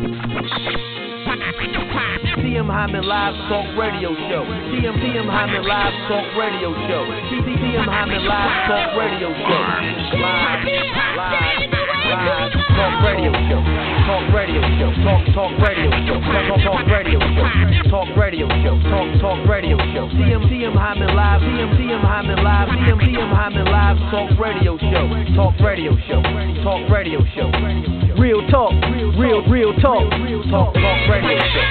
TM Hyman Live Talk Radio Show. TM Hyman Live Talk Radio Show. TM Hyman Live Talk Radio Show. Live Talk Radio Show. Talk Radio Show. Talk Radio Show. Talk Radio Show. Talk Radio Show. Talk Radio Show. TM Hyman Live. TM Hyman Live. TM Hyman Live Talk Radio Show. Talk Radio Show. Talk Radio Show. Real talk. Real talk. Talk Radio Show.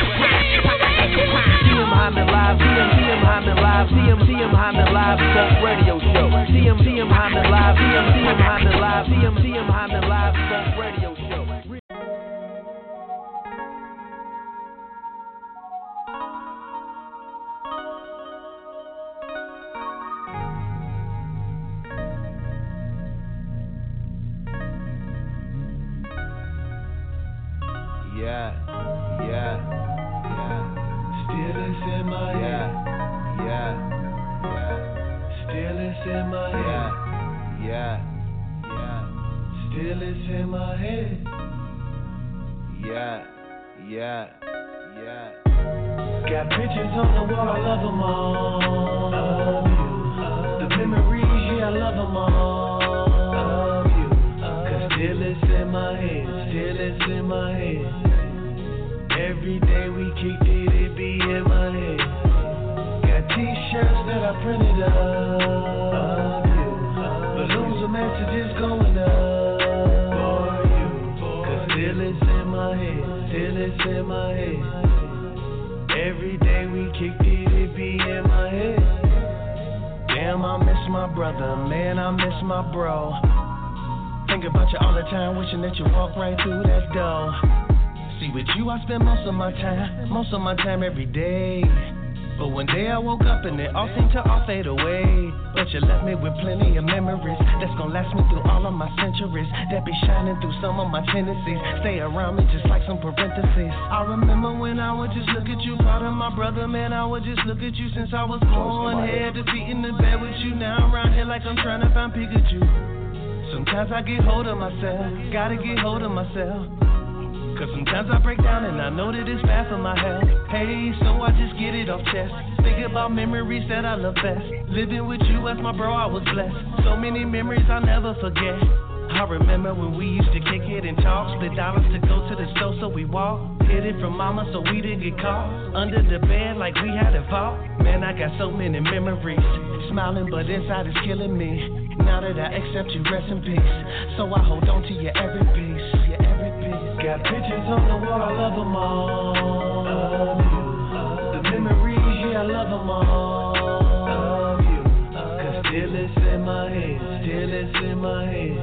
TM Hyman Live. TM Hyman Live. TM Hyman Live Talk Radio Show. TM Hyman Live. TM Hyman Live. TM Hyman Live Talk Radio Show. Yeah. Still it's in my head. Yeah. Still it's in my head. Yeah. Still it's in my head. Yeah. Got pictures on the wall, I love them all. The memories, yeah, I love them all. Cause still it's in my head. Still it's in my head. Every day we kicked it be in my head. Got t-shirts that I printed up. Balloons with messages going up for you. Cause still it's in my head. Still it's in my head. Every day we kicked it be in my head. Damn, I miss my brother. Man, I miss my bro. Think about you all the time, wishing that you walk right through that door. See, with you I spend most of my time every day. But one day I woke up and it all seemed to all fade away. But you left me with plenty of memories that's gonna last me through all of my centuries. That be shining through some of my tendencies. Stay around me just like some parentheses. I remember when I would just look at you, proud of my brother, man. I would just look at you since I was born. Head to feet in the bed with you. Now I'm around here like I'm trying to find Pikachu. Sometimes I get hold of myself, gotta get hold of myself. Cause sometimes I break down and I know that it's bad for my health. Hey, so I just get it off chest. Think about memories that I love best. Living with you as my bro, I was blessed. So many memories I'll never forget. I remember when we used to kick it and talk. Split dollars to go to the store so we walk. Hid it from mama so we didn't get caught. Under the bed like we had a vault. Man, I got so many memories. Smiling but inside it's killing me. Now that I accept you, rest in peace. So I hold on to your every piece. Got pictures on the wall, I love them all. The memories, yeah, I love them all. Cause still it's in my head. Still it's in my head.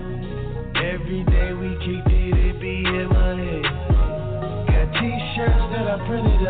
Every day we kicked it be in my head. Got t-shirts that I printed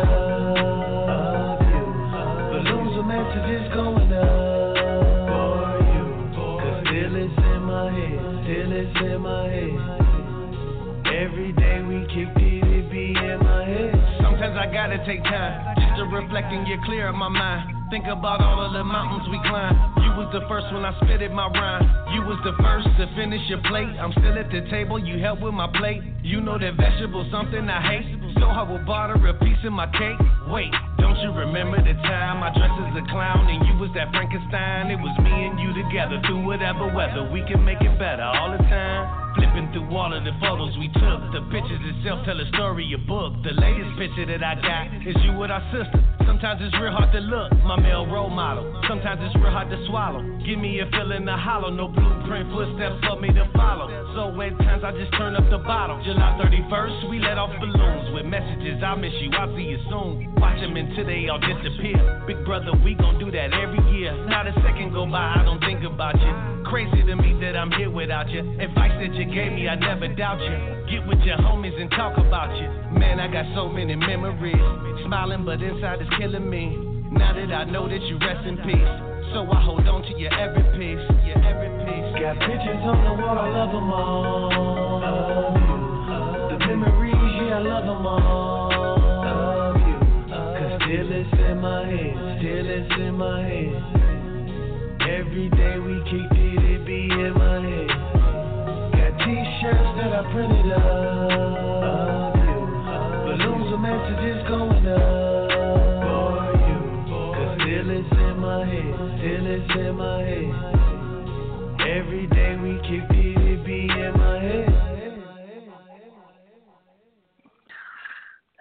up. Balloons with messages going up for you. Cause still it's in my head. Still it's in my head. Every day we kicked it be in my head. Sometimes I gotta take time just to reflect and get clear in my mind. Think about all of the mountains we climbed. You was the first when I spitted my rhyme. You was the first to finish your plate. I'm still at the table, you helped with my plate. You know that vegetable something I hate, so I will barter a piece of my cake. Wait, don't you remember the time I dressed as a clown and you was that Frankenstein? It was me and you together through whatever weather. We can make it better all the time. Flipping through all of the photos we took. The pictures itself tell a story, a book. The latest picture that I got is you with our sister. Sometimes it's real hard to look, my male role model. Sometimes it's real hard to swallow. Give me a feeling of hollow, no blueprint, footsteps for me to follow. So at times I just turn up the bottle. July 31st, we let off balloons with messages. I miss you, I'll see you soon. Watch them until they all disappear. Big brother, we gon' do that every year. Not a second go by, I don't think about you. Crazy to me that I'm here without you. Advice that you gave me, I never doubt you. Get with your homies and talk about you. Man, I got so many memories. Smiling, but inside it's killing me. Now that I know that you rest in peace, so I hold on to your every piece. Your every piece. Got pictures on the wall, I love them all. The memories, yeah, I love them all. Cause still it's in my head. Still it's in my head. Every day we kicked it be in my head. Got t-shirts that I printed up.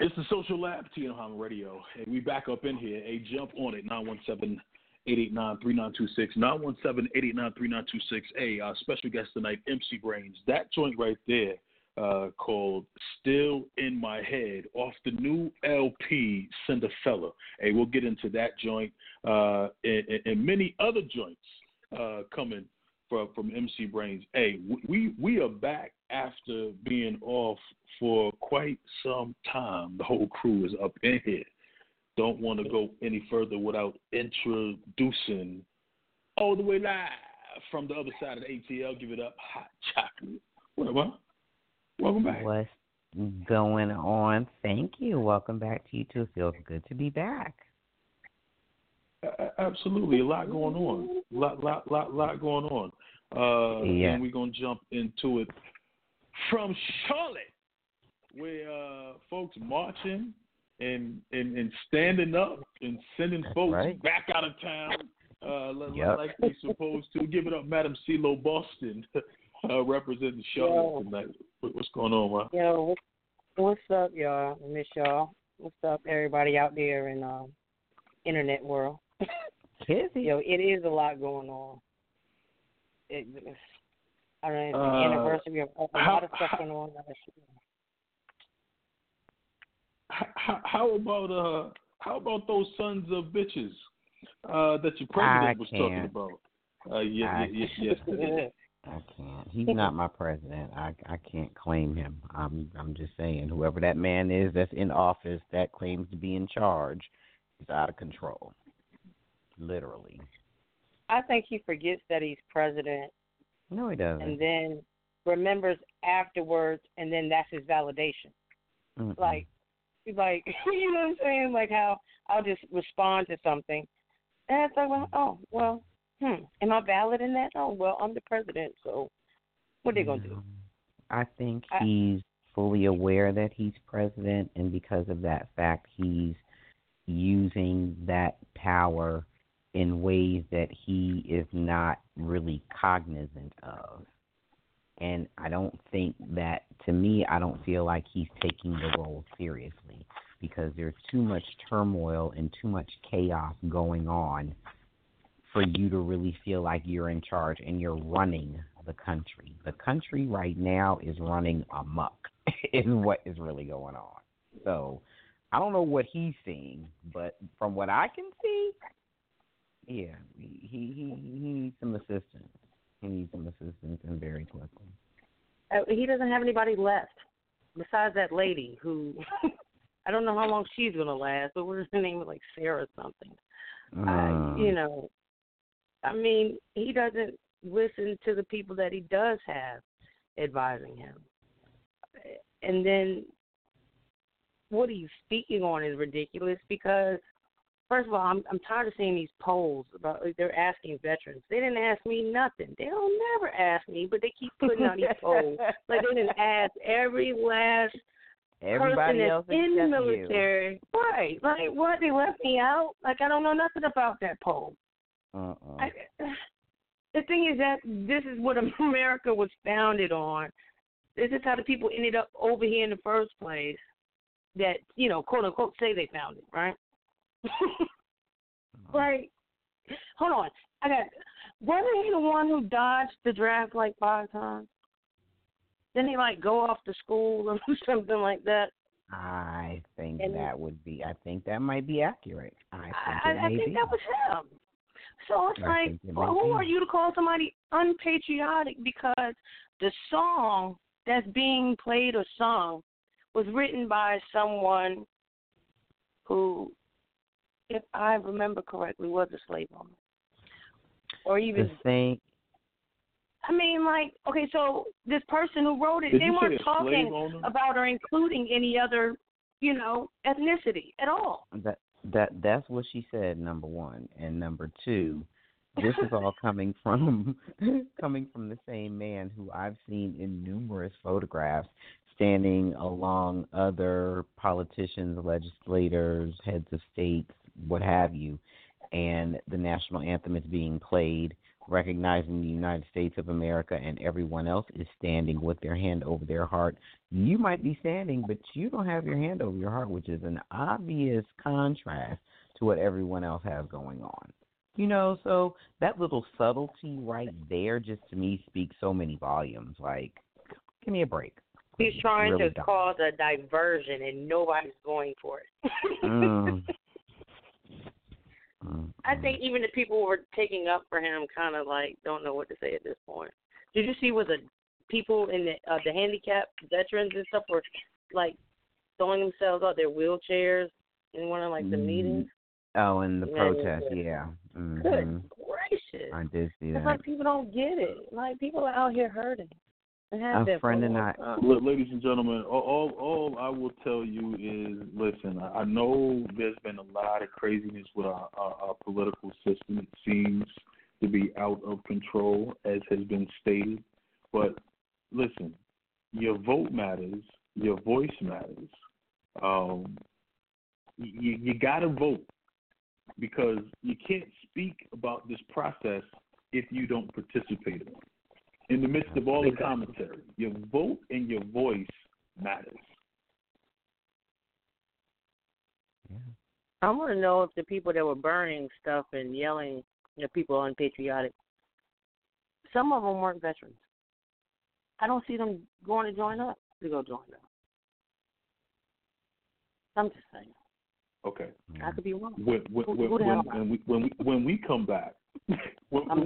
It's the Social Lab, TM Hyman Radio. And we back up in here. Hey, jump on it, 917-889-3926. 917-889-3926. Hey, our special guest tonight, MC Brains. That joint right there called Still in My Head off the new LP, Cinderfella. Hey, we'll get into that joint and many other joints coming from MC Brains. Hey, we are back after being off for quite some time. The whole crew is up in here. Don't want to go any further without introducing all the way live from the other side of the ATL. Give it up, Hot Chocolate. What? Welcome back. What's going on? Thank you. Welcome back to you too. Feels good to be back. Absolutely, a lot going on. Lot going on. And we're gonna jump into it from Charlotte, where folks marching and standing up and sending folks back out of town like they're supposed to. Give it up, Madam CeeLo Boston, representing Charlotte tonight. What's going on, man? Yo, what's up, y'all? I miss y'all. What's up, everybody out there in internet world? Yo, it is a lot going on. I don't know, it's the anniversary of a lot of stuff going on. How about those sons of bitches that your president was talking about? Yesterday. I can't. He's not my president. I can't claim him. I'm just saying, whoever that man is that's in office that claims to be in charge is out of control. Literally. I think he forgets that he's president. No, he doesn't. And then remembers afterwards, and then that's his validation. Mm-mm. Like, you know what I'm saying? Like how I'll just respond to something, and it's like, am I valid in that? Oh, well, I'm the president, so what are they going to do? I think he's fully aware that he's president, and because of that fact, he's using that power in ways that he is not really cognizant of. And I don't think that, to me, I don't feel like he's taking the role seriously because there's too much turmoil and too much chaos going on for you to really feel like you're in charge and you're running the country. The country right now is running amok is what is really going on. So I don't know what he's seeing, but from what I can see, yeah, he needs some assistance. He needs some assistance, and very quickly. He doesn't have anybody left besides that lady who I don't know how long she's going to last, but what's her name? Like Sarah something. I mean, he doesn't listen to the people that he does have advising him. And then what he's speaking on is ridiculous because, first of all, I'm tired of seeing these polls about they're asking veterans. They didn't ask me nothing. They don't never ask me, but they keep putting out these polls. Like they didn't ask every last Everybody person else that's in the except military. You. Right. Like what? They left me out? Like I don't know nothing about that poll. The thing is that this is what America was founded on. This is how the people ended up over here in the first place that, quote unquote, say they found it, right? Like, hold on. Wasn't he the one who dodged the draft like 5 times? Didn't he, go off to school or something like that? I think that might be accurate. I think that was him. So it's who are you to call somebody unpatriotic because the song that's being played or sung was written by someone who, if I remember correctly, was a slave owner. Or even okay, so this person who wrote it, they weren't talking about or including any other, ethnicity at all. That's what she said, number one. And number two, this is all coming from the same man who I've seen in numerous photographs standing along other politicians, legislators, heads of states, what have you, and the national anthem is being played recognizing the United States of America and everyone else is standing with their hand over their heart. You might be standing, but you don't have your hand over your heart, which is an obvious contrast to what everyone else has going on. You know, so that little subtlety right there just to me speaks so many volumes. Like, give me a break. He's trying really to dumb. cause a diversion, and nobody's going for it. I think even the people who were taking up for him kind of like don't know what to say at this point. Did you see what the people in the handicapped veterans and stuff were like throwing themselves out their wheelchairs in one of like the meetings? Oh, in the protest, yeah. Mm-hmm. Good gracious! I did see that. It's like people don't get it. Like people are out here hurting. A friend and I. Ladies and gentlemen, all I will tell you is, listen, I know there's been a lot of craziness with our political system. It seems to be out of control, as has been stated. But listen, your vote matters. Your voice matters. You got to vote, because you can't speak about this process if you don't participate in it. In the midst of all the commentary, your vote and your voice matters. Yeah. I want to know if the people that were burning stuff and yelling, people are unpatriotic, some of them weren't veterans. I don't see them going to join up to go join them. I'm just saying. Okay. I could be wrong. When we come back, we'll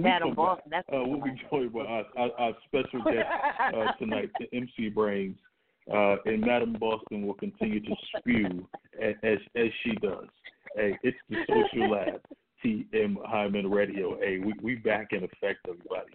be joined by our special guest tonight, MC Brains, and Madam Boston will continue to spew as she does. Hey, it's the Social Lab, TM Hyman Radio. Hey, we back in effect, everybody.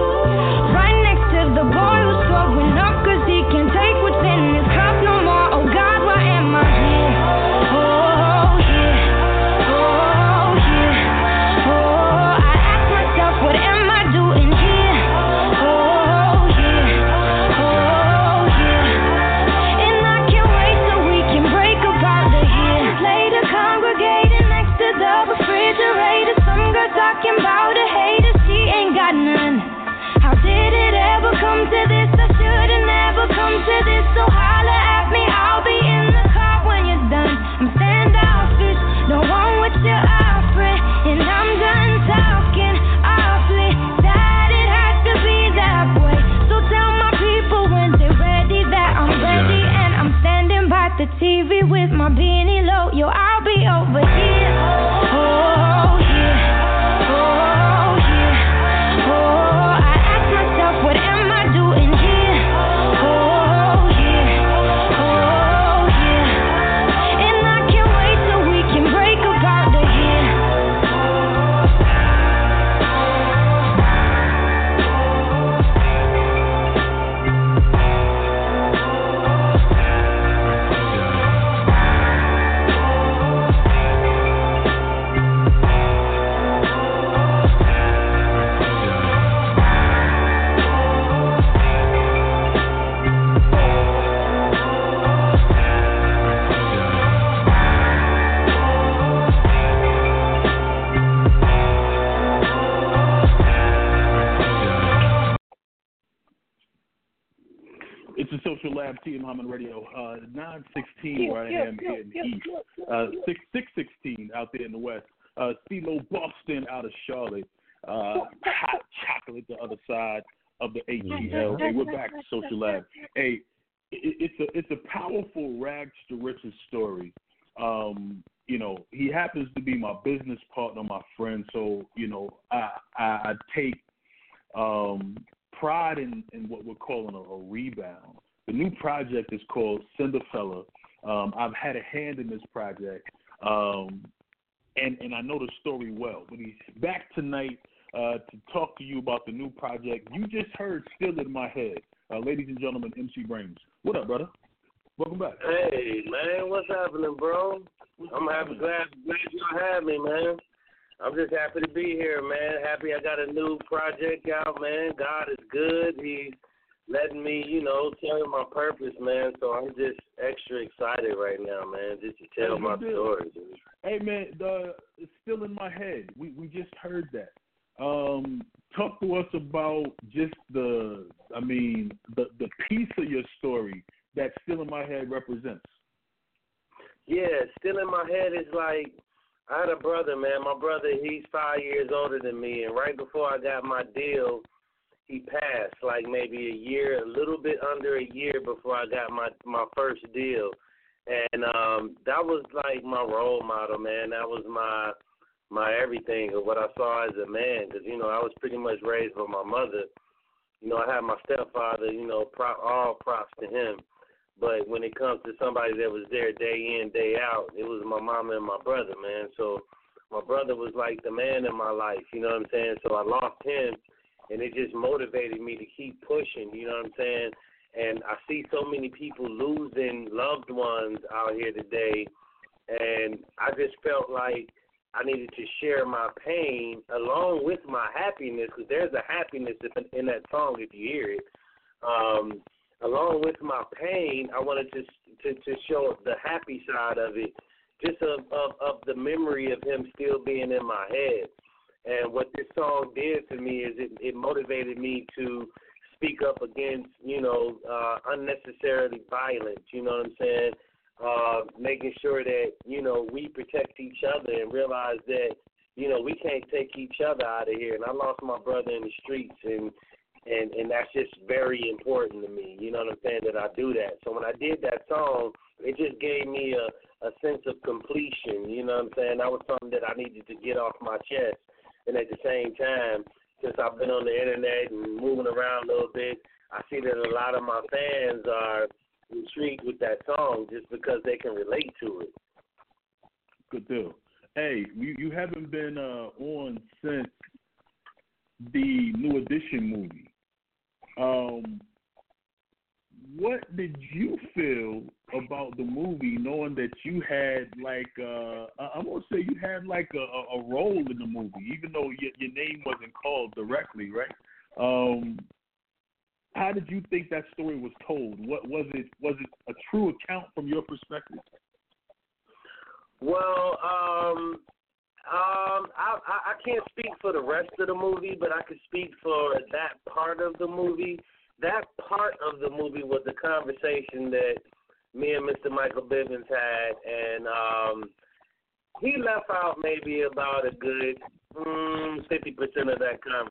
The boy who's throwing up 'cause he can't take what's in his cup no more. Oh, off the TV with my beanie low. Yo, I'll be over here. Oh, yeah. Oh, yeah. Oh, I ask myself, what am I doing here? Oh, yeah. Oh, yeah. And I can't wait till we can break about the here. It's a Social Lab, TM Hyman Radio, 916 where I am here in the East, 616 out there in the West, CeeLo Boston out of Charlotte, Hot Chocolate the other side of the ATL. Hey, we're back to Social Lab. Hey, it's a powerful rags to riches story. You know, he happens to be my business partner, my friend, so, you know, I take pride in what we're calling a rebound. The new project is called Cinderfella. I've had a hand in this project, and I know the story well. But he's back tonight to talk to you about the new project. You just heard Still in My Head. Ladies and gentlemen, MC Brains. What up, brother? Welcome back. Hey, man, what's happening, bro? I'm glad you had me, man. I'm just happy to be here, man. Happy I got a new project out, man. God is good. He's letting me, you know, tell my purpose, man. So I'm just extra excited right now, man, just to tell my story. Hey, man, it's Still in My Head. We just heard that. Talk to us about just the piece of your story that Still in My Head represents. Yeah, Still in My Head is like, I had a brother, man. My brother, he's 5 years older than me, and right before I got my deal, he passed, like maybe a year, a little bit under a year before I got my first deal. And that was like my role model, man. That was my everything, or what I saw as a man, because, you know, I was pretty much raised by my mother. You know, I had my stepfather, you know, all props to him. But when it comes to somebody that was there day in, day out, it was my mama and my brother, man. So my brother was like the man in my life, you know what I'm saying? So I lost him, and it just motivated me to keep pushing, you know what I'm saying? And I see so many people losing loved ones out here today, and I just felt like I needed to share my pain along with my happiness, because there's a happiness in that song if you hear it. Along with my pain, I wanted to show the happy side of it, just of the memory of him still being in my head. And what this song did to me is it motivated me to speak up against, you know, unnecessarily violence, you know what I'm saying? Making sure that, you know, we protect each other and realize that, you know, we can't take each other out of here. And I lost my brother in the streets, and that's just very important to me, you know what I'm saying, that I do that. So when I did that song, it just gave me a sense of completion, you know what I'm saying. That was something that I needed to get off my chest. And at the same time, since I've been on the internet and moving around a little bit, I see that a lot of my fans are intrigued with that song just because they can relate to it. Good deal. Hey, you haven't been on since the New Edition movie. What did you feel about the movie, knowing that you had like I'm gonna say you had like a role in the movie, even though your name wasn't called directly, right? How did you think that story was told? What was it? Was it a true account from your perspective? Well, I can't speak for the rest of the movie, but I can speak for that part of the movie. That part of the movie was a conversation that me and Mr. Michael Bivins had, and he left out maybe about a good 50% of that conversation.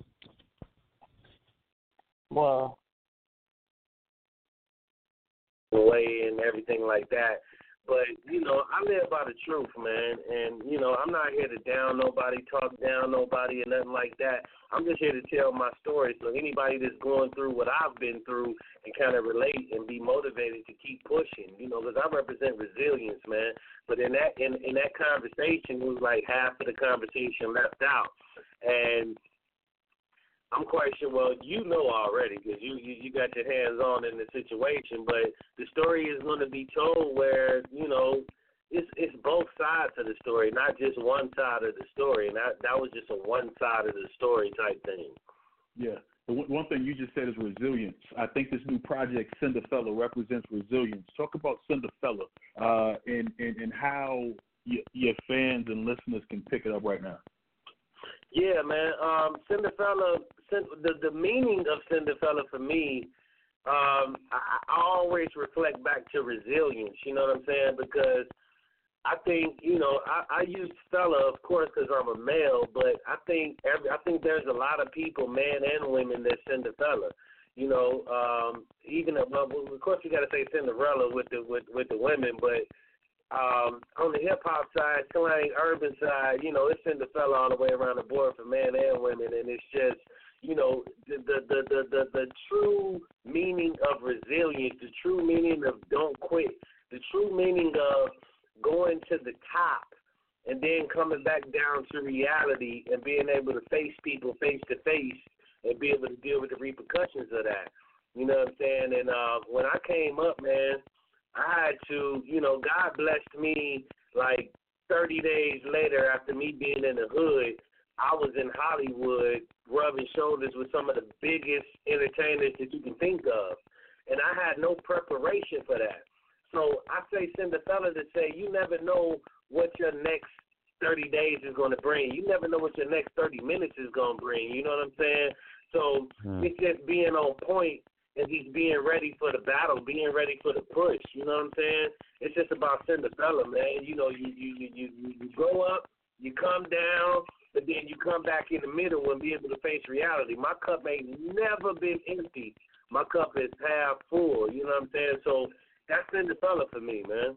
Well, way and everything like that. But, I live by the truth, man. And, I'm not here to down nobody, talk down nobody, or nothing like that. I'm just here to tell my story so anybody that's going through what I've been through can kind of relate and be motivated to keep pushing, because I represent resilience, man. But in that conversation, it was like half of the conversation left out. And I'm quite sure, well, already because you got your hands on in the situation, but the story is going to be told where, it's both sides of the story, not just one side of the story. And that was just a one side of the story type thing. Yeah. The one thing you just said is resilience. I think this new project, Cinderfella, represents resilience. Talk about Cinderfella and how your fans and listeners can pick it up right now. Yeah, man. Cinderfella, the meaning of Cinderfella for me, I always reflect back to resilience, you know what I'm saying? Because I think, I use fella, of course, because I'm a male, but I think there's a lot of people, men and women, that Cinderfella. Even of course you got to say Cinderella with the women, but on the hip hop side, slang, urban side, it's Cinderfella all the way around the board for men and women, and it's just, the true meaning of resilience, the true meaning of don't quit, the true meaning of going to the top and then coming back down to reality and being able to face people face to face and be able to deal with the repercussions of that. You know what I'm saying? And when I came up, man, I had to, God blessed me like 30 days later after me being in the hood. I was in Hollywood rubbing shoulders with some of the biggest entertainers that you can think of. And I had no preparation for that. So I say Cinderfella to say you never know what your next 30 days is going to bring. You never know what your next 30 minutes is going to bring. You know what I'm saying? So it's just being on point and he's being ready for the battle, being ready for the push. You know what I'm saying? It's just about Cinderfella, man. You go up, you come down, but then you come back in the middle and be able to face reality. My cup ain't never been empty. My cup is half full. You know what I'm saying? So that's Cinderfella for me, man.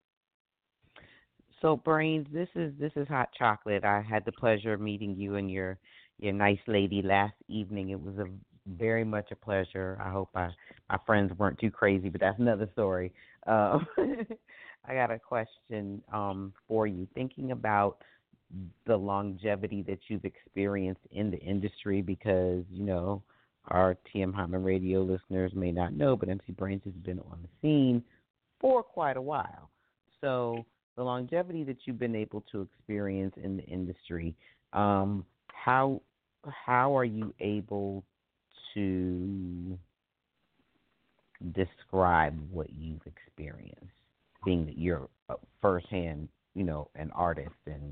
So, Brains, this is Hot Chocolate. I had the pleasure of meeting you and your nice lady last evening. It was very much a pleasure. I hope my friends weren't too crazy, but that's another story. I got a question for you. Thinking about the longevity that you've experienced in the industry, because, our TM Hyman radio listeners may not know, but MC Brains has been on the scene for quite a while. So the longevity that you've been able to experience in the industry, how are you able to describe what you've experienced, being that you're firsthand, an artist and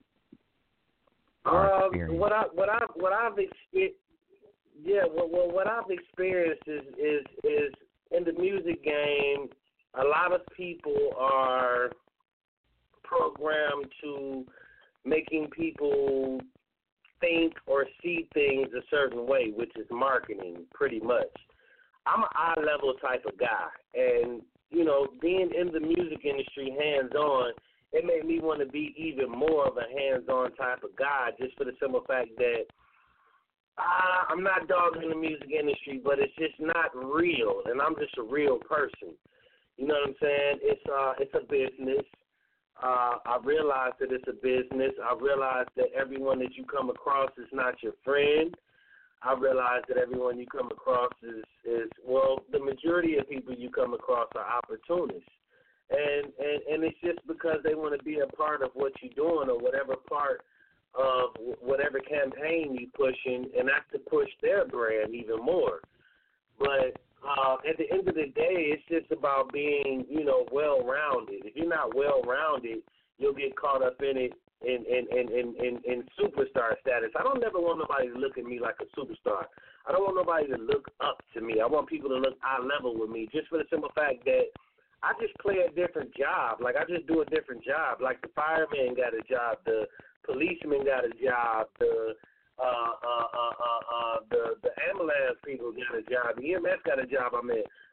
what I've experienced. Yeah, what I've experienced is in the music game, a lot of people are programmed to making people think or see things a certain way, which is marketing, pretty much. I'm an eye-level type of guy, and, being in the music industry hands-on, it made me want to be even more of a hands-on type of guy, just for the simple fact that I'm not dogging the music industry, but it's just not real, and I'm just a real person. You know what I'm saying? It's a business. I realize that it's a business. I realize that everyone that you come across is not your friend. I realize that everyone you come across is the majority of people you come across are opportunists. And it's just because they want to be a part of what you're doing or whatever part of whatever campaign you pushing, and that's to push their brand even more. But at the end of the day, it's just about being, well-rounded. If you're not well-rounded, you'll get caught up in it in superstar status. I don't never want nobody to look at me like a superstar. I don't want nobody to look up to me. I want people to look eye level with me, just for the simple fact that I just play a different job. Like, I just do a different job. Like, the fireman got a job, the policeman got a job, the ambulance people got a job, the EMS got a job I'm in.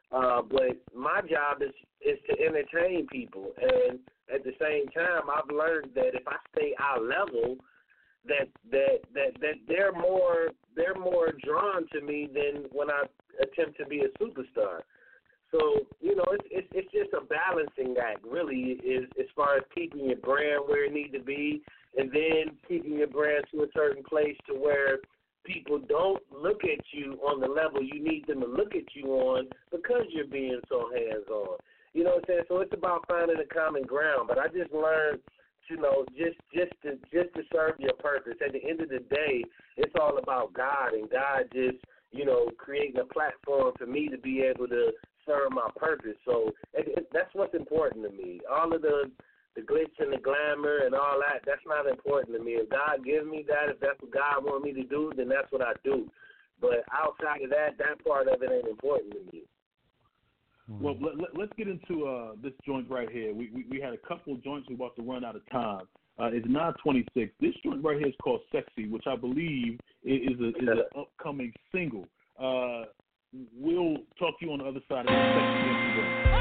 But my job is to entertain people, and at the same time, I've learned that if I stay eye level, that they're more drawn to me than when I attempt to be a superstar. So, it's just a balancing act, really, is as far as keeping your brand where it needs to be, and then keeping your brand to a certain place to where people don't look at you on the level you need them to look at you on because you're being so hands-on. You know what I'm saying? So it's about finding a common ground. But I just learned, just to serve your purpose. At the end of the day, it's all about God, and God just, creating a platform for me to be able to serve my purpose. So that's what's important to me. All of the glitz and the glamour and all that, that's not important to me. If God gives me that, if that's what God wants me to do, then that's what I do. But outside of that part of it ain't important to me. Well, let's get into this joint right here. We had a couple of joints. We're about to run out of time. It's 9:26. This joint right here is called Sexy, which I believe is an upcoming single. We'll talk to you on the other side of the Sexy.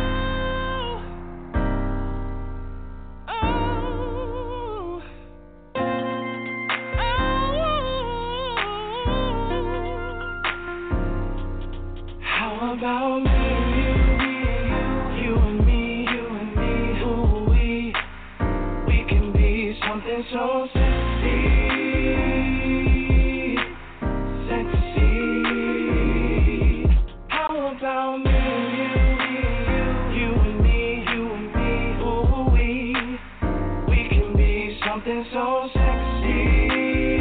How about me? So sexy, how about me, you and me, ooh, we can be something so sexy,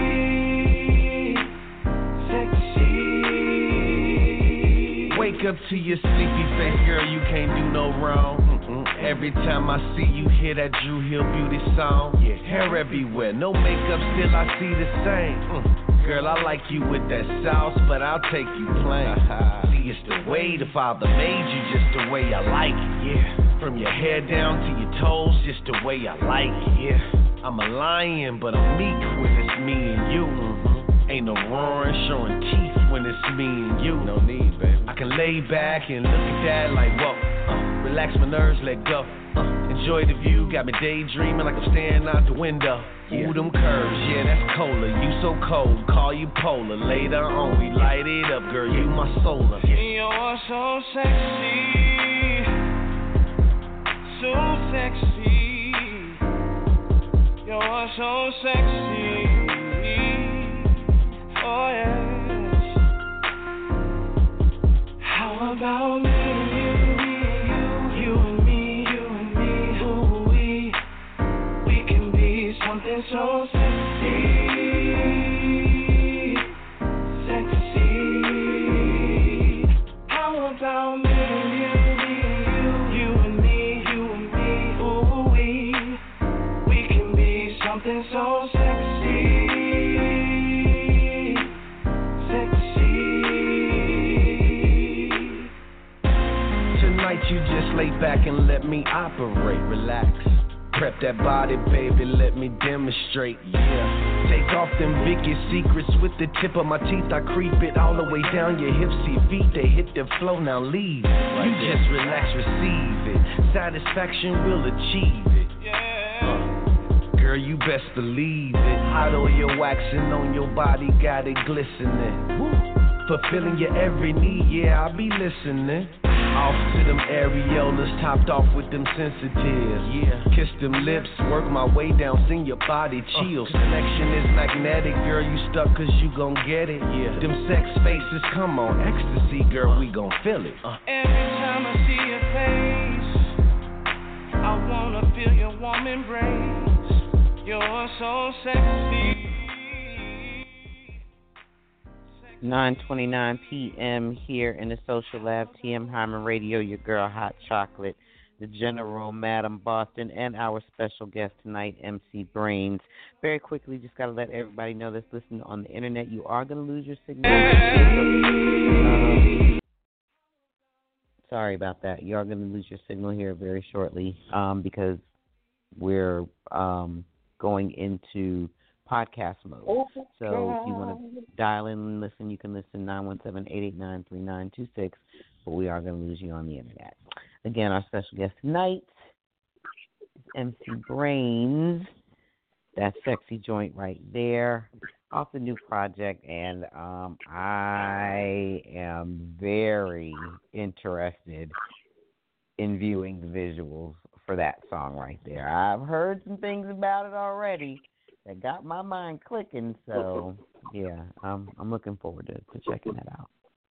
Wake up to your sleepy face, girl, you can't do no wrong. Every time I see you, hear that Drew Hill Beauty song. Yeah, hair everywhere, no makeup, still I see the same. Girl, I like you with that sauce, but I'll take you plain. See, it's the way the Father made you, just the way I like it. Yeah, from your hair down to your toes, just the way I like it. Yeah, I'm a lion, but I'm meek when it's me and you. Ain't no roaring, showing teeth when it's me and you. No need, baby. I can lay back and look at that like, whoa. Relax my nerves, let go. Enjoy the view, got me daydreaming like I'm staring out the window. Ooh, them curves, yeah, that's cola. You so cold, call you polar. Later on, we light it up, girl, you my solar. You're so sexy, so sexy. You're so sexy. Oh yes. How about me? Something so sexy, how about me, you and me, ooh, we can be something so sexy, Tonight you just lay back and let me operate, relax. Prep that body, baby, let me demonstrate, yeah. Take off them biggest secrets with the tip of my teeth. I creep it all the way down your hips, see feet, they hit the flow, now leave. You just relax, receive it. Satisfaction will achieve it. Girl, you best believe it. Hot oil waxing on your body, got it glistening. Fulfilling your every need, yeah, I'll be listening. Off to them areolas, topped off with them sensitives. Yeah, kiss them lips, work my way down, sing your body chills. Connection is magnetic, girl, you stuck cause you gon' get it. Yeah, them sex faces, come on, ecstasy, girl, we gon' feel it. Every time I see your face, I wanna feel your warm embrace. You're so sexy. 9:29 p.m. here in the Social Lab, TM Hyman Radio, your girl Hot Chocolate, the General, Madam Boston, and our special guest tonight, MC Brains. Very quickly, just got to let everybody know that's listening on the internet, you are going to lose your signal. Sorry about that. You are going to lose your signal here very shortly because we're going into podcast mode. So if you want to dial in and listen, you can listen 917-889-3926. but we are going to lose you on the internet. Again, our special guest tonight is MC Brains. That sexy joint right there, off the new project, and I am very interested in viewing the visuals for that song right there. I've heard some things about it already that got my mind clicking, so yeah, I'm looking forward to checking that out.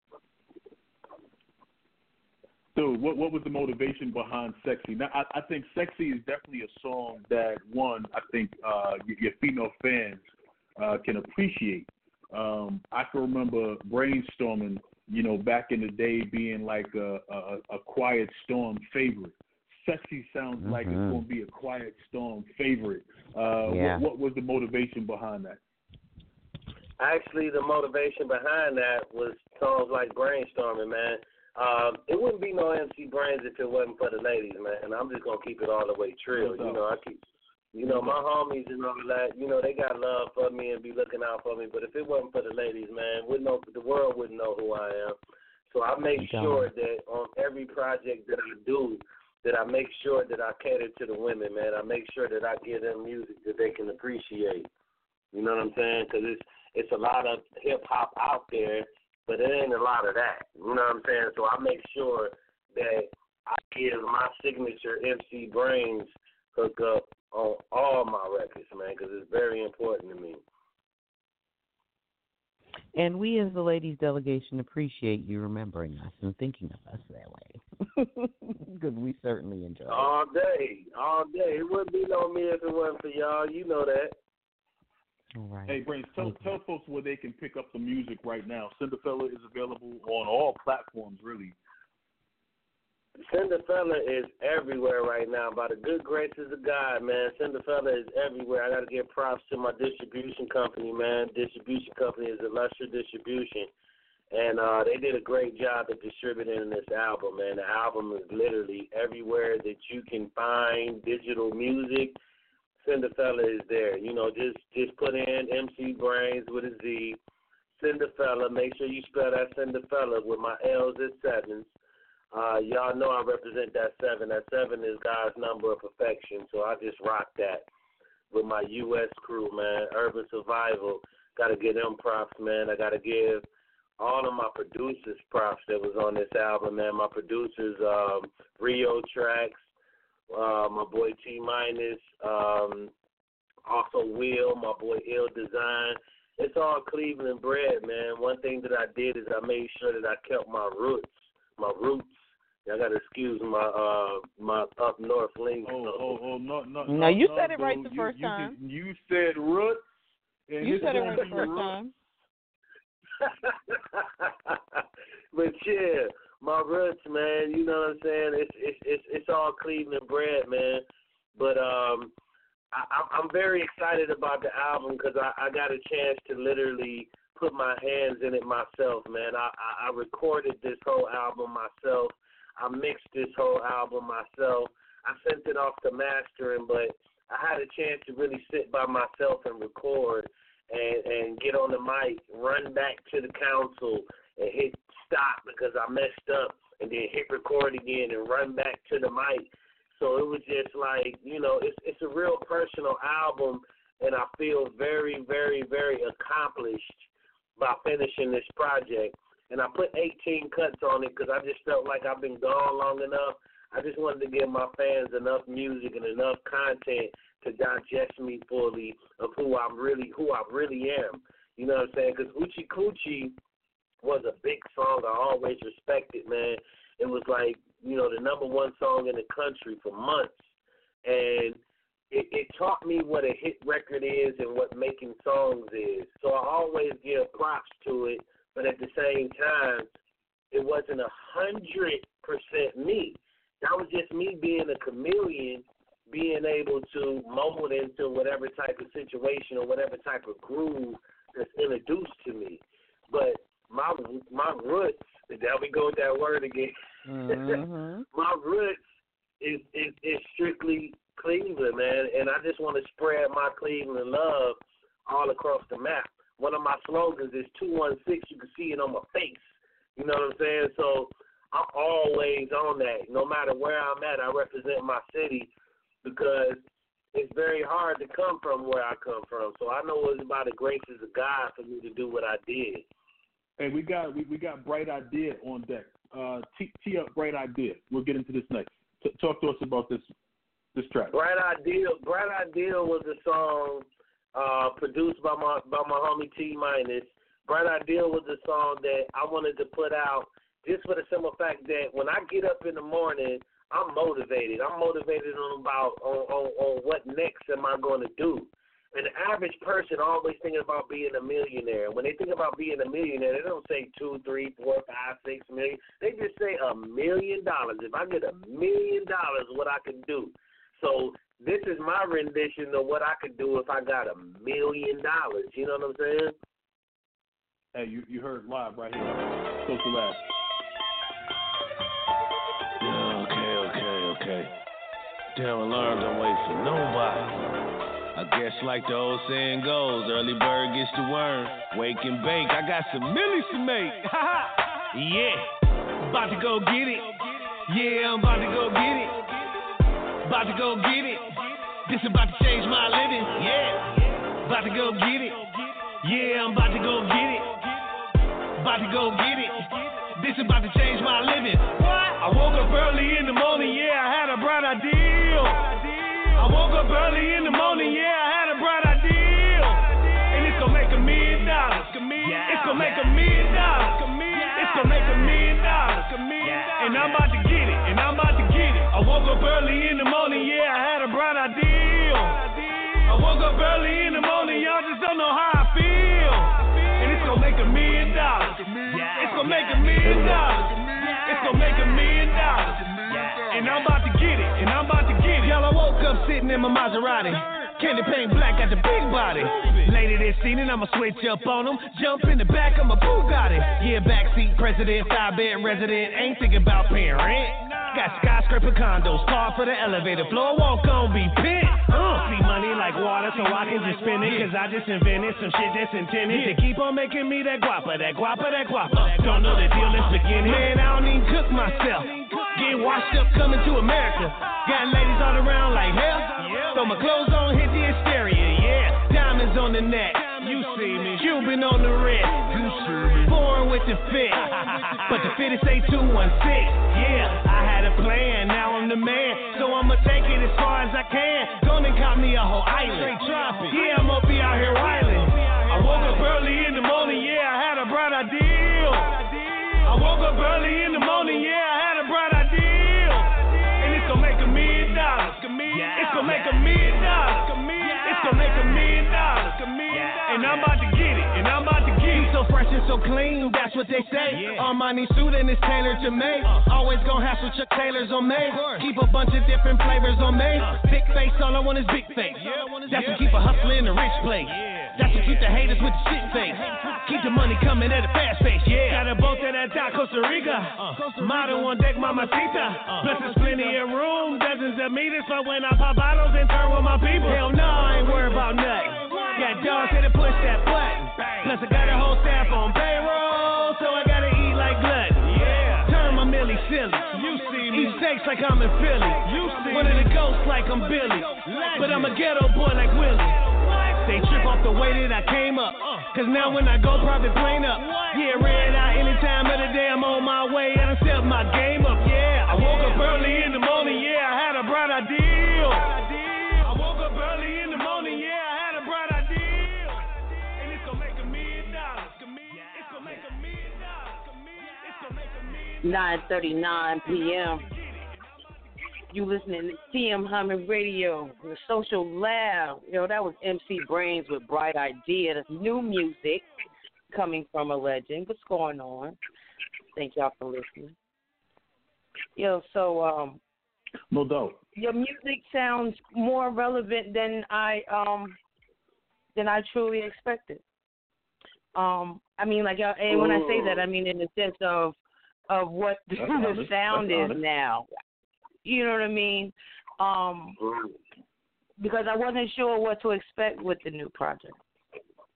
So what was the motivation behind Sexy? Now, I think Sexy is definitely a song that, one, I think your female fans can appreciate. I can remember brainstorming, back in the day being like a Quiet Storm favorite. Sexy sounds like it's going to be a Quiet Storm favorite. What was the motivation behind that? Actually, the motivation behind that was songs like Brainstorming, man. It wouldn't be no MC Brains if it wasn't for the ladies, man. I'm just gonna keep it all the way true. My homies and all that, they got love for me and be looking out for me. But if it wasn't for the ladies, man, the world wouldn't know who I am. So I make sure that on every project that I do, that I make sure that I cater to the women, man. I make sure that I give them music that they can appreciate. You know what I'm saying? Because it's a lot of hip hop out there, but it ain't a lot of that. You know what I'm saying? So I make sure that I give my signature MC Brains hook up on all my records, man, because it's very important to me. And we as the ladies delegation appreciate you remembering us and thinking of us that way, because we certainly enjoy it. All day. It wouldn't be no me if it wasn't for y'all. You know that. All right. Hey, Brains, tell folks where they can pick up the music right now. Cinderfella is available on all platforms, really. Cinderfella is everywhere right now. By the good graces of God, man, Cinderfella is everywhere. I got to give props to my distribution company, man. Distribution company is Illustra Distribution. And they did a great job at distributing this album, man. The album is literally everywhere that you can find digital music. Cinderfella is there. Just put in MC Brains with a Z, Cinderfella. Make sure you spell that Cinderfella with my L's and sevens. Y'all know I represent that 7. That 7 is God's number of perfection, so I just rock that with my U.S. crew, man. Urban Survival. Got to give them props, man. I got to give all of my producers props that was on this album, man. My producers, Rio Tracks, my boy T-Minus, also Will, my boy Ill Design. It's all Cleveland bred, man. One thing that I did is I made sure that I kept my roots. I got to excuse my up north lingo. No, you said it right the first time. You said roots. You said it right the first time. But yeah, my roots, man. You know what I'm saying? It's all Cleveland bred, man. But I'm very excited about the album because I got a chance to literally put my hands in it myself, man. I recorded this whole album myself. I mixed this whole album myself. I sent it off to mastering, but I had a chance to really sit by myself and record and get on the mic, run back to the console and hit stop because I messed up, and then hit record again and run back to the mic. So it was just like, it's a real personal album, and I feel very, very, very accomplished by finishing this project. And I put 18 cuts on it because I just felt like I've been gone long enough. I just wanted to give my fans enough music and enough content to digest me fully of who I really am. You know what I'm saying? Because Hoochie Coochie was a big song. I always respected, man. It was like, the number one song in the country for months. And it taught me what a hit record is and what making songs is. So I always give props to it. But at the same time, it wasn't 100% me. That was just me being a chameleon, being able to mold into whatever type of situation or whatever type of groove that's introduced to me. But my roots, there we go with that word again. Mm-hmm. My roots is strictly Cleveland, man, and I just want to spread my Cleveland love all across the map. One of my slogans is 216. You can see it on my face. You know what I'm saying? So I'm always on that. No matter where I'm at, I represent my city because it's very hard to come from where I come from. So I know it was by the graces of God for me to do what I did. Hey, we got Bright Idea on deck. Tee up Bright Idea. We'll get into this next. Talk to us about this track. Bright Idea was a song produced by my homie T Minus. Bright Idea was a song that I wanted to put out just for the simple fact that when I get up in the morning, I'm motivated. I'm motivated on what next am I going to do. And the average person always thinking about being a millionaire. When they think about being a millionaire, they don't say 2, 3, 4, 5, 6 million. They just say $1 million. If I get $1 million, what I can do. So this is my rendition of what I could do if I got $1 million. You know what I'm saying? Hey, you heard live right here. Social Lab. Okay. Damn alarm don't wait for nobody. I guess like the old saying goes, early bird gets the worm. Wake and bake, I got some millies to make. Yeah, about to go get it. Yeah, I'm about to go get it. About to go get it. This about to change my living. Yeah, about to go get it. Yeah, I'm about to go get it. About to go get it. This about to change my living. What? I woke up early in the morning, yeah, I had a bright idea. I woke up early in the morning, yeah, I had a bright idea. And it's gonna make $1 million. It's gonna make $1 million. It's gonna make $1 million. And I'm about to get it, I woke up early in the morning, yeah, I had a bright idea. I woke up early in the morning, y'all just don't know how I feel. And it's gonna make $1 million. It's gonna make $1 million. It's gonna make $1 million. And I'm about to get it. Y'all, I woke up sitting in my Maserati. Candy paint black, got the big body. Later this evening, I'ma switch up on them. Jump in the back of my Bugatti. Yeah, backseat president, 5-bed resident. Ain't thinking about paying rent. Got skyscraper condos, par for the elevator. Floor walk on be pit. See money like water, so I can just spend it. Cause I just invented some shit that's intended to keep on making me that guapa. Don't know the deal, let's begin it. Man, I don't even cook myself. Get washed up coming to America. Got ladies all around like hell. Throw my clothes on, hit the hysteria, yeah. Diamonds on the neck, you see me. Cuban on the wrist, you see me. Born with the fit, but the fit is say 216. Yeah, I had a plan, now I'm the man. So I'ma take it as far as I can. Gonna cop me a whole island. Yeah, I'ma be out here wildin'. I woke up early in the morning, yeah, I had a bright idea. I woke up early in the morning, yeah, I had a bright idea. And it's gonna make $1 million. It's gonna make $1 million. It's gonna make $1 million. And I'm about to get it. He's so fresh and so clean, that's what they say. Armani suit and it's tailored to me. Always gonna have some Chuck Taylors on me. Keep a bunch of different flavors on me. Big face, all I want is big face. That's to keep a hustler in a rich place. That's to keep the haters with the shit face. Keep the money coming at a fast pace, yeah. Got a boat that out Costa Rica. Model on deck, mamacita. Plus there's plenty of room, dozens of meters for when I pop bottles and turn with my people. Hell no, I ain't worried about nothing. Got dogs here to push that button. Plus I got a whole staff on payroll, so I gotta eat like glutton. Yeah. Turn my millie silly. You see me. Eat steaks like I'm in Philly. You see one of the ghosts like I'm Billy. But I'm a ghetto boy like Willie. They trip off the way that I came up. Cause now when I go private plane up. Yeah, red eye any time of the day I'm on my way. And I step my game up, yeah. I woke up early in the morning, yeah, I had a bright idea. I woke up early in the morning, yeah, I had a bright idea. And it's gonna make $1 million. It's gonna make $1 million. It's gonna make $1 million. 9:39 p.m. You listening to TM Hyman Radio, the Social Lab. That was MC Brains with Bright Idea. That's new music coming from a legend. What's going on? Thank y'all for listening. So no doubt. Your music sounds more relevant than I truly expected. I mean, like, and when I say that, I mean in the sense of what the sound is now. You know what I mean? Because I wasn't sure what to expect with the new project.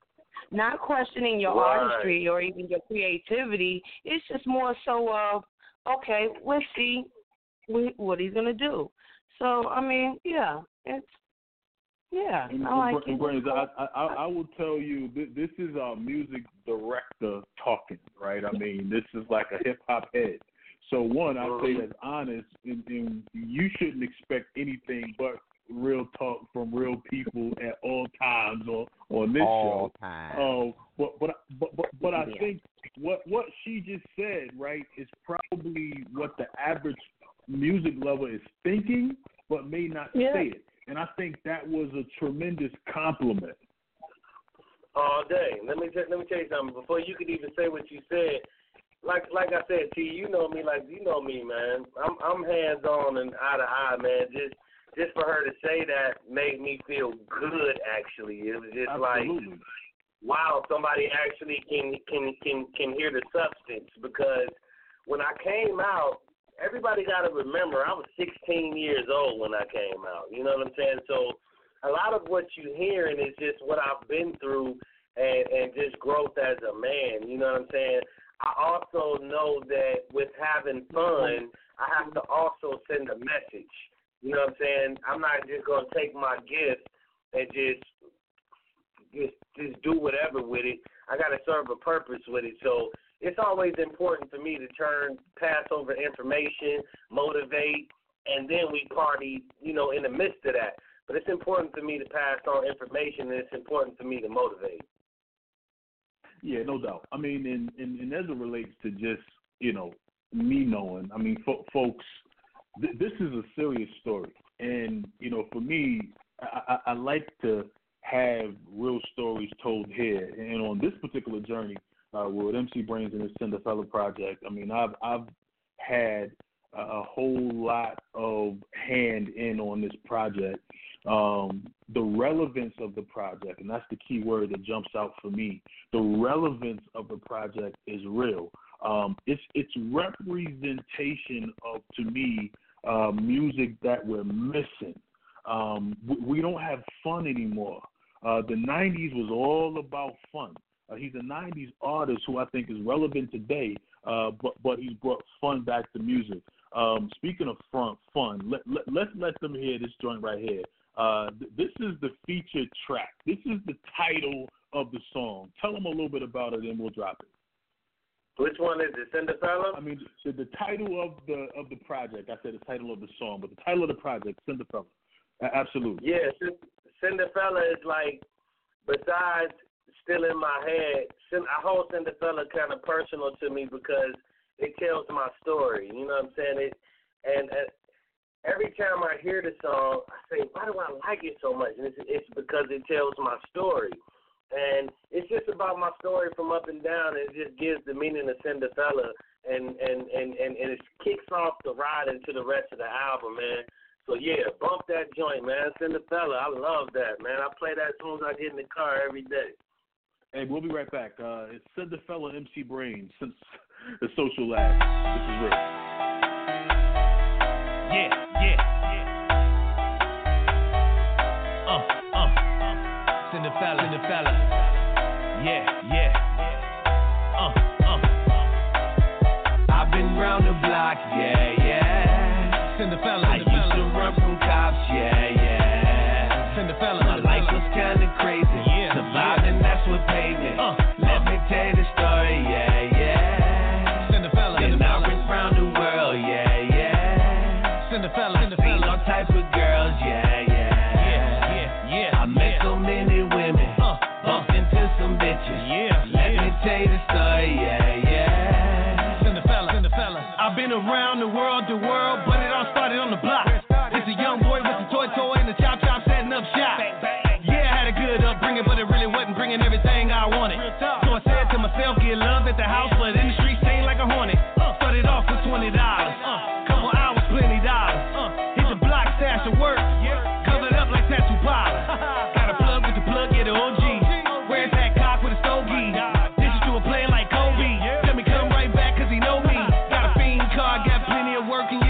Not questioning your artistry or even your creativity. It's just more so of okay, let's see what he's gonna do. So I mean, yeah, it's I like it. Brains, I will tell you, this is our music director talking, right? I mean, this is like a hip hop head. So one, I say that's honest, and you shouldn't expect anything but real talk from real people at all times on this all show. Time. But I think what she just said, right, is probably what the average music lover is thinking, but may not say it. And I think that was a tremendous compliment. All day. Let me tell you something. Before you could even say what you said, like I said, T, you know me, man. I'm hands on and eye to eye, man. Just for her to say that made me feel good. Actually, it was just Absolutely. like, wow, somebody actually can hear the substance. Because when I came out, everybody got to remember I was 16 years old when I came out. You know what I'm saying? So a lot of what you're hearing is just what I've been through and just growth as a man. You know what I'm saying? I also know that with having fun, I have to also send a message. You know what I'm saying? I'm not just going to take my gift and just do whatever with it. I got to serve a purpose with it. So it's always important for me to pass over information, motivate, and then we party, in the midst of that. But it's important for me to pass on information, and it's important for me to motivate. Yeah, no doubt. I mean, and as it relates to just, me knowing, I mean, folks, this is a serious story. And, for me, I like to have real stories told here. And on this particular journey with MC Brains and his Cinderfella project, I mean, I've had a whole lot of hand in on this project. The relevance of the project, and that's the key word that jumps out for me, the relevance of the project is real. It's representation of, to me, music that we're missing. We don't have fun anymore. The 90s was all about fun. He's a 90s artist who I think is relevant today, but he's brought fun back to music. Speaking of fun, let's let them hear this joint right here. This is the featured track. This is the title of the song. Tell them a little bit about it, and we'll drop it. Which one is it, Cinderfella? I mean, the title of the project. I said the title of the song, but the title of the project, Cinderfella. Absolutely. Yeah, Cinderfella is like, besides Still in My Head, I hold Cinderfella kind of personal to me because it tells my story. You know what I'm saying? And every time I hear the song, I say, why do I like it so much? And it's because it tells my story. And it's just about my story from up and down, and it just gives the meaning of Cinderfella, and it kicks off the ride into the rest of the album, man. So, yeah, bump that joint, man. Cinderfella, I love that, man. I play that as soon as I get in the car every day. Hey, we'll be right back. It's Cinderfella MC Brains, since the Social Lab. This is real. Yeah. Cinderfella. Yeah. I've been round the block, yeah. Cinderfella. I used to run from cops, yeah. Cinderfella. My life was kinda crazy. Surviving, that's what paid me. Let me tell you the story, yeah. Cinderfella. Then I went round the world, yeah. Cinderfella. I seen all type of girls, yeah. I met so many women, bumped into some bitches. Let me tell you the story, yeah. Cinderfella. I've been around the world, but it all started on the block. It's a young boy with a toy and a chop setting up shop. Yeah, I had a good upbringing, but it really wasn't bringing everything I wanted. So I said to myself, get love at the house, but in the street, staying like a hornet. Started off with $20, couple hours, plenty dollars. Hit the block, stash of work, covered up like tattoo parlor. Got a plug with the plug, yeah, the OG. Where's that cock with a stogie? Dishes to a player like Kobe. Tell me come right back, cause he know me. Got a fiend card, got plenty of work, and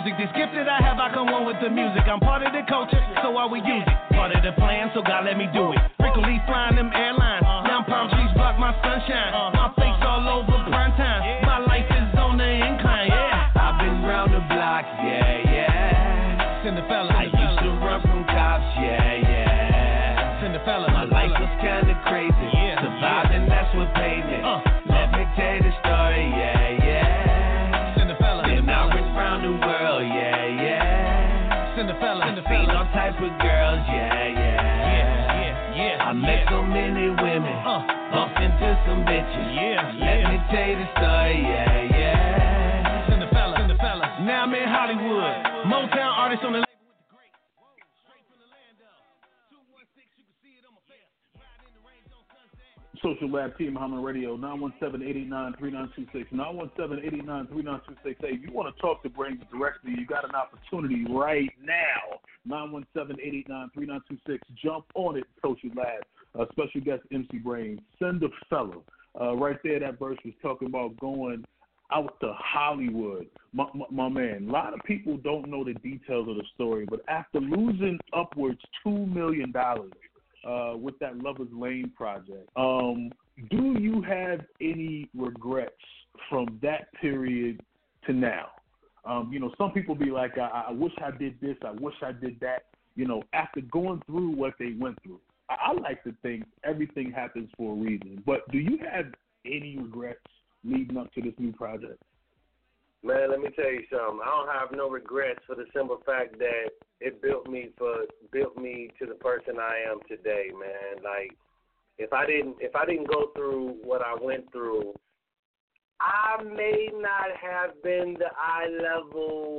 music. This gift that I have, I come one with the music. I'm part of the culture, so I will use it. Part of the plan, so God let me do it. Frequently flying them airlines. Now palm trees block my sunshine. My face all over prime time. My life is on the incline, yeah. I've been round the block, yeah, yeah. Cinderella, I used to run from cops, yeah, yeah. Cinderella, my life was kinda crazy. Surviving, that's what paid me. Let me tell you the story, yeah, yeah. Cinderella, then I went round the world, yeah, yeah. Cinderella, I seen all types of girls, yeah, yeah. I met so many women, bumped into some bitches. Let me tell you the story, yeah, yeah. Cinderella. Now I'm in Hollywood, Motown artist on the label with the great. Straight from the land of 216, you can see it on my face. Riding in the range on Sunset. Social Lab Team Muhammad Radio, 917-889-3926, 917-889-3926. Hey, if you want to talk to Brains directly, you got an opportunity right now. 917-889-3926. Jump on it, Social Lab. Special guest MC Brains. Send a fella. Right there, that verse was talking about going out to Hollywood. My man, a lot of people don't know the details of the story, but after losing upwards $2 million with that Lover's Lane project, do you have any regrets from that period to now? Some people be like, I wish I did this, I wish I did that. After going through what they went through, I like to think everything happens for a reason. But do you have any regrets leading up to this new project? Man, let me tell you something. I don't have no regrets for the simple fact that it built me to the person I am today, man. Like, if I didn't go through what I went through, I may not have been the eye level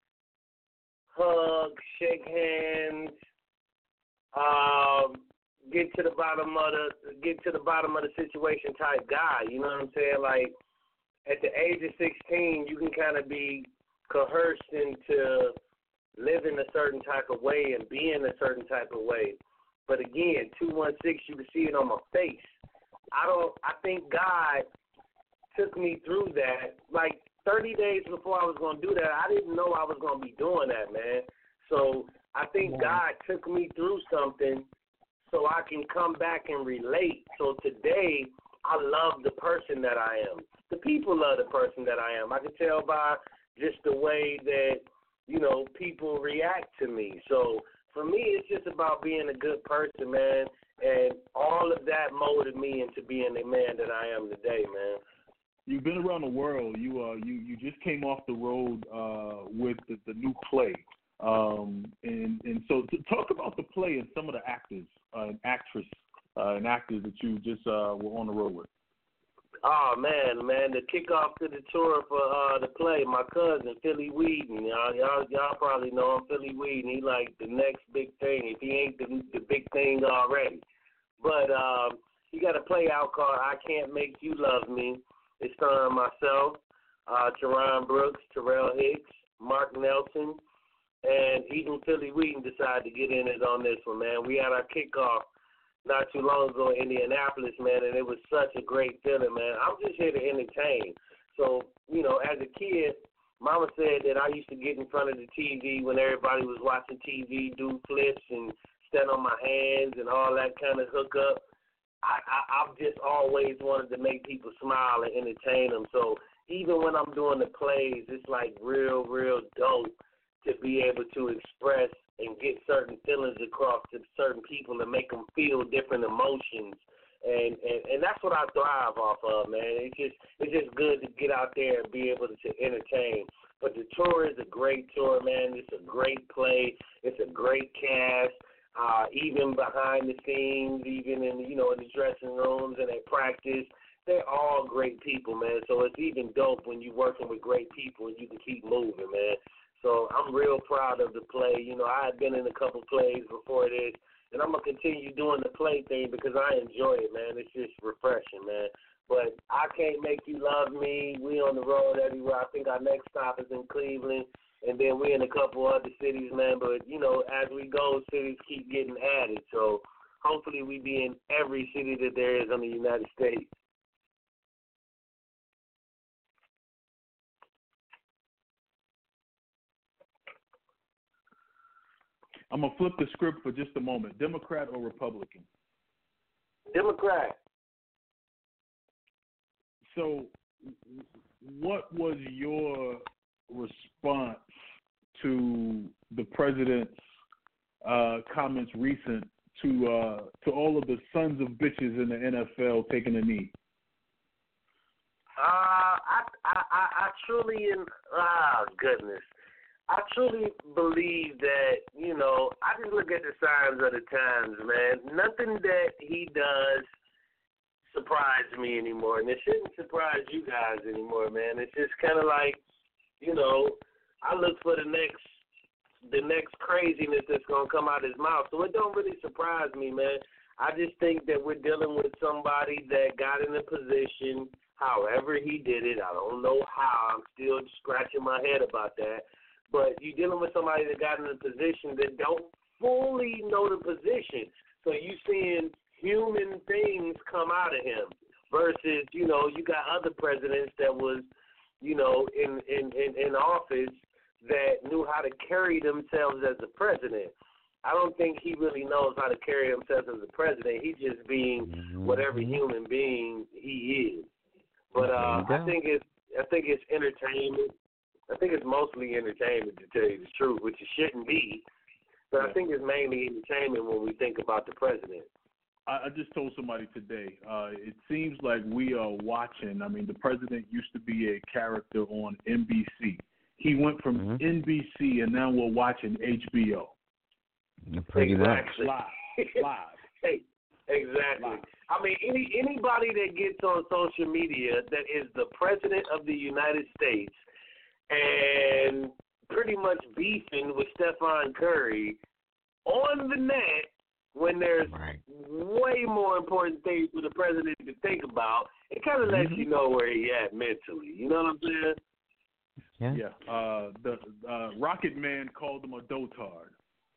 hug, shake hands, get to the bottom of the situation type guy. You know what I'm saying? Like, at the age of 16, you can kind of be coerced into living a certain type of way and being a certain type of way. But again, 216, you can see it on my face. I think God took me through that. Like 30 days before I was going to do that, I didn't know I was going to be doing that, man. So I think God took me through something so I can come back and relate. So today, I love the person that I am. The people love the person that I am. I can tell by just the way that, people react to me. So for me, it's just about being a good person, man. And all of that molded me into being the man that I am today, man. You've been around the world. You just came off the road with the new play. And so to talk about the play and some of the actors and actors that you just were on the road with. Oh, man, the kickoff to the tour for the play, my cousin, Philly Whedon. Y'all probably know him, Philly Whedon. He like the next big thing, if he ain't the big thing already. But he got a play out called I Can't Make You Love Me. It's starring myself, Teron Brooks, Terrell Hicks, Mark Nelson, and even Philly Whedon decided to get in it on this one, man. We had our kickoff not too long ago in Indianapolis, man, and it was such a great feeling, man. I'm just here to entertain. So, as a kid, Mama said that I used to get in front of the TV when everybody was watching TV, do flips and stand on my hands and all that kind of hookup. I've just always wanted to make people smile and entertain them. So even when I'm doing the plays, it's like real, real dope to be able to express and get certain feelings across to certain people and make them feel different emotions. And that's what I thrive off of, man. It's just good to get out there and be able to entertain. But the tour is a great tour, man. It's a great play. It's a great cast. Even behind the scenes, even in in the dressing rooms and at practice, they're all great people, man. So it's even dope when you're working with great people and you can keep moving, man. So I'm real proud of the play. I had been in a couple plays before this, and I'm going to continue doing the play thing because I enjoy it, man. It's just refreshing, man. But I Can't Make You Love Me. We on the road everywhere. I think our next stop is in Cleveland, and then we in a couple other cities, man. But, as we go, cities keep getting added. So hopefully we be in every city that there is in the United States. I'm gonna flip the script for just a moment. Democrat or Republican? Democrat. So, what was your response to the president's comments recent to all of the sons of bitches in the NFL taking a knee? I truly, goodness, I truly believe that, you know, I just look at the signs of the times, man. Nothing that he does surprises me anymore, and it shouldn't surprise you guys anymore, man. It's just kind of like, you know, I look for the next craziness that's going to come out of his mouth, so it don't really surprise me, man. I just think that we're dealing with somebody that got in a position, however he did it. I don't know how. I'm still scratching my head about that. But you're dealing with somebody that got in a position that don't fully know the position. So you're seeing human things come out of him versus, you know, you got other presidents that was, you know, in office that knew how to carry themselves as a president. I don't think he really knows how to carry himself as a president. He's just being whatever human being he is. But I think it's entertainment. I think it's mostly entertainment, to tell you the truth, which it shouldn't be. But I think it's mainly entertainment when we think about the president. I just told somebody today, it seems like we are watching. I mean, the president used to be a character on NBC. He went from NBC, and now we're watching HBO. Pretty much. Live. Hey, exactly. Live. I mean, anybody that gets on social media that is the president of the United States and pretty much beefing with Stephon Curry on the net when there's way more important things for the president to think about, it kind of lets you know where he at mentally. You know what I'm saying? Yeah. The Rocket Man called him a dotard.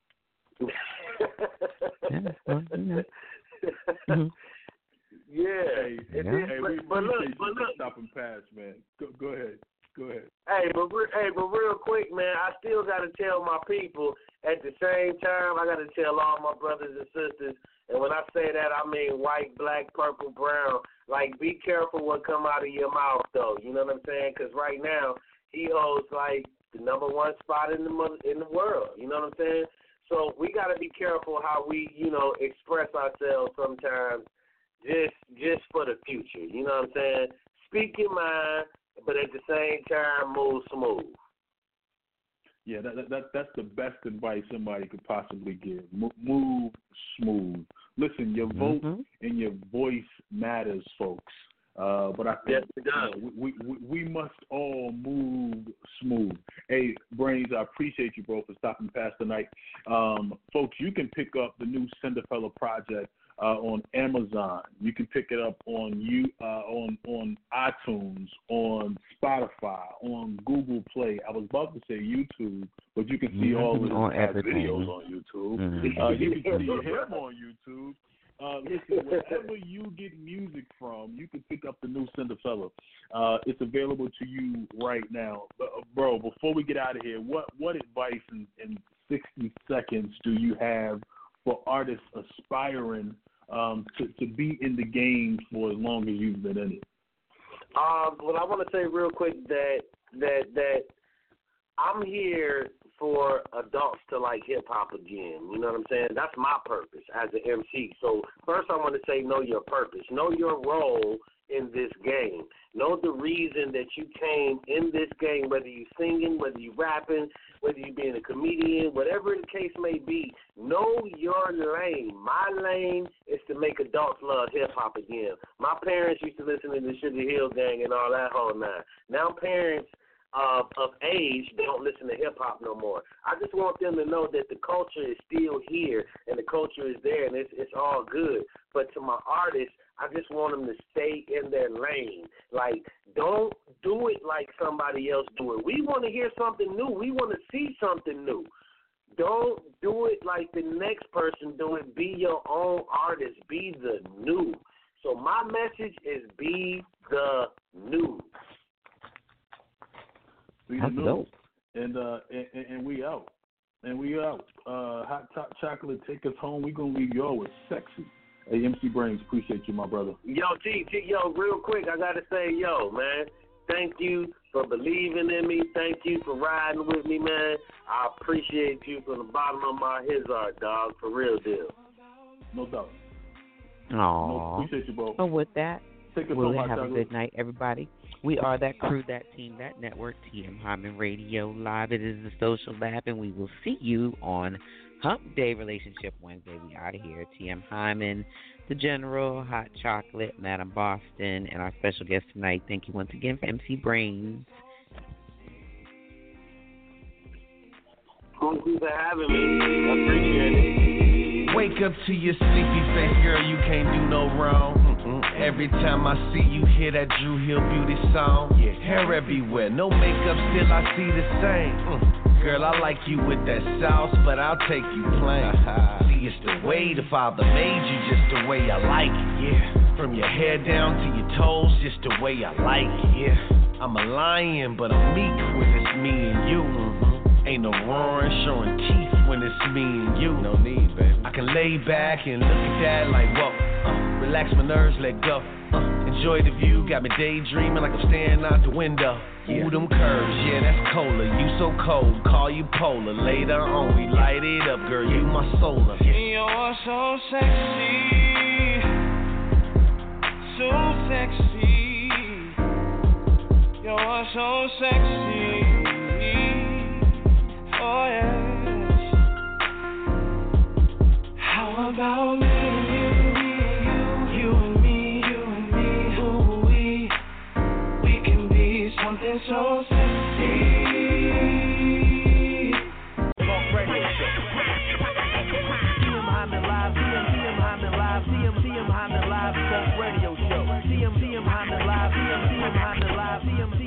Yeah. But look, stop and pass, man. Go ahead. Hey, but real quick, man, I still got to tell my people at the same time. I got to tell all my brothers and sisters, and when I say that, I mean white, black, purple, brown. Like, be careful what come out of your mouth, though. You know what I'm saying? Because right now he holds like the number one spot in the world. You know what I'm saying? So we got to be careful how we, you know, express ourselves sometimes, just for the future. You know what I'm saying? Speak your mind, but at the same time, move smooth. Yeah, that's the best advice somebody could possibly give. Move smooth. Listen, your vote and your voice matters, folks. But I think we must all move smooth. Hey, Brains, I appreciate you, bro, for stopping past tonight. Folks, you can pick up the new Cinderfella Project on Amazon. You can pick it up on iTunes, on Spotify, on Google Play. I was about to say YouTube, but you can see all of the videos on YouTube. You can see him on YouTube. Listen, wherever you get music from, you can pick up the new Cinderfella. It's available to you right now. Bro, before we get out of here, what advice in 60 seconds do you have for artists aspiring to be in the game for as long as you've been in it? Well, I want to say real quick that I'm here for adults to like hip-hop again. You know what I'm saying? That's my purpose as an MC. So first I want to say know your purpose. Know your role in this game. Know the reason that you came in this game, whether you singing, whether you rapping, whether you being a comedian, whatever the case may be. Know your lane. My lane is to make adults love hip-hop again. My parents used to listen to the Sugar Hill Gang and all that whole nine. Now parents of age don't listen to hip-hop no more. I just want them to know that the culture is still here and the culture is there and it's all good. But to my artists, I just want them to stay in their lane. Like, don't do it like somebody else do it. We want to hear something new. We want to see something new. Don't do it like the next person do it. Be your own artist. Be the new. So my message is be the new. Be the new. And we out. And we out. Hot Top Chocolate, take us home. We're going to leave y'all with Sexy. Hey, MC Brains, appreciate you, my brother. Yo, T, real quick, I got to say, man, thank you for believing in me. Thank you for riding with me, man. I appreciate you from the bottom of my heart, dog, for real deal. No doubt. Aww. No, appreciate you, bro. So with that, we'll have a good night, everybody. We are that crew, that team, that network, TM Hyman Radio Live. It is the Social Lab, and we will see you on Hump Day Relationship Wednesday. We out of here. TM Hyman, The General, Hot Chocolate, Madam Boston, and our special guest tonight. Thank you once again for MC Brains. Thank you for having me. I appreciate it. Wake up to your sleepy face, girl, you can't do no wrong. Every time I see you, hear that Drew Hill Beauty song. Yeah, hair everywhere, no makeup, still I see the same. Girl, I like you with that sauce, but I'll take you plain. See, it's the way the Father made you, just the way I like it, yeah. From your hair down to your toes, just the way I like it, yeah. I'm a lion, but I'm meek when it's me and you. Ain't no roaring, showing teeth when it's me and you. No need, baby. I can lay back and look at that like, whoa. Relax my nerves, let go. Enjoy the view, got me daydreaming like I'm staring out the window. Ooh, them curves, yeah, that's cola. You so cold, call you polar. Later on, we light it up, girl, you my solar. You're so sexy, so sexy. You're so sexy. Oh yes. How about me and you, you and me, ooh we can be something so sexy. Talk Radio Show. TM Hyman Live, TM Hyman Live, TM Hyman Live, Talk Radio Show. TM Hyman Live, TM Hyman Live, TM